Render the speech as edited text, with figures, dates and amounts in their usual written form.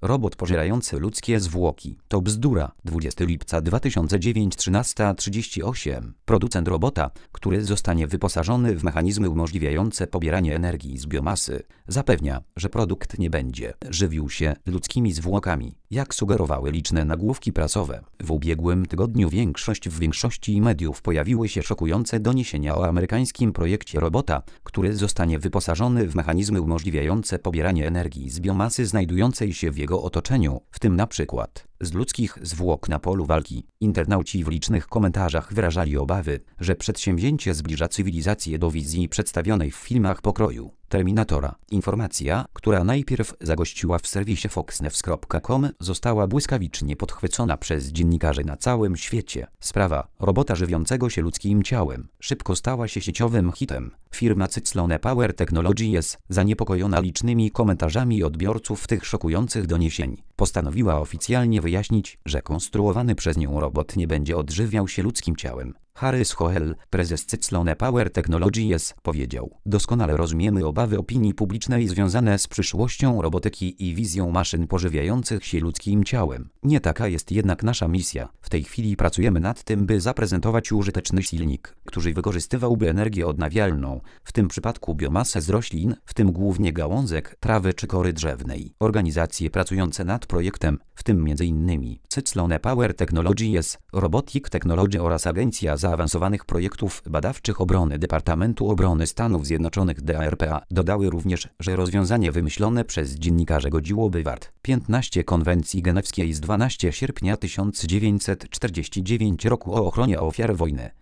Robot pożerający ludzkie zwłoki. To bzdura. 20 lipca 2009 13:38. Producent robota, który zostanie wyposażony w mechanizmy umożliwiające pobieranie energii z biomasy, zapewnia, że produkt nie będzie żywił się ludzkimi zwłokami, jak sugerowały liczne nagłówki prasowe. W ubiegłym tygodniu w większości mediów pojawiły się szokujące doniesienia o amerykańskim projekcie robota, który zostanie wyposażony w mechanizmy umożliwiające pobieranie energii z biomasy znajdującej się w jego otoczeniu, w tym na przykład z ludzkich zwłok na polu walki. Internauci w licznych komentarzach wyrażali obawy, że przedsięwzięcie zbliża cywilizację do wizji przedstawionej w filmach pokroju Terminatora. Informacja, która najpierw zagościła w serwisie foxnews.com, została błyskawicznie podchwycona przez dziennikarzy na całym świecie. Sprawa robota żywiącego się ludzkim ciałem szybko stała się sieciowym hitem. Firma Cyclone Power Technologies, zaniepokojona licznymi komentarzami odbiorców tych szokujących doniesień, postanowiła oficjalnie wyjaśnić, że konstruowany przez nią robot nie będzie odżywiał się ludzkim ciałem. Harry Schoel, prezes Cyclone Power Technologies, powiedział: doskonale rozumiemy obawy opinii publicznej związane z przyszłością robotyki i wizją maszyn pożywiających się ludzkim ciałem. Nie taka jest jednak nasza misja. W tej chwili pracujemy nad tym, by zaprezentować użyteczny silnik, który wykorzystywałby energię odnawialną, w tym przypadku biomasę z roślin, w tym głównie gałązek, trawy czy kory drzewnej. Organizacje pracujące nad projektem, w tym m.in. Cyclone Power Technologies, Robotic Technology oraz Agencja Zaawansowanych Projektów Badawczych Obrony Departamentu Obrony Stanów Zjednoczonych DARPA, dodały również, że rozwiązanie wymyślone przez dziennikarzy godziłoby w art. 15 Konwencji Genewskiej z 12 sierpnia 1949 roku o ochronie ofiar wojny.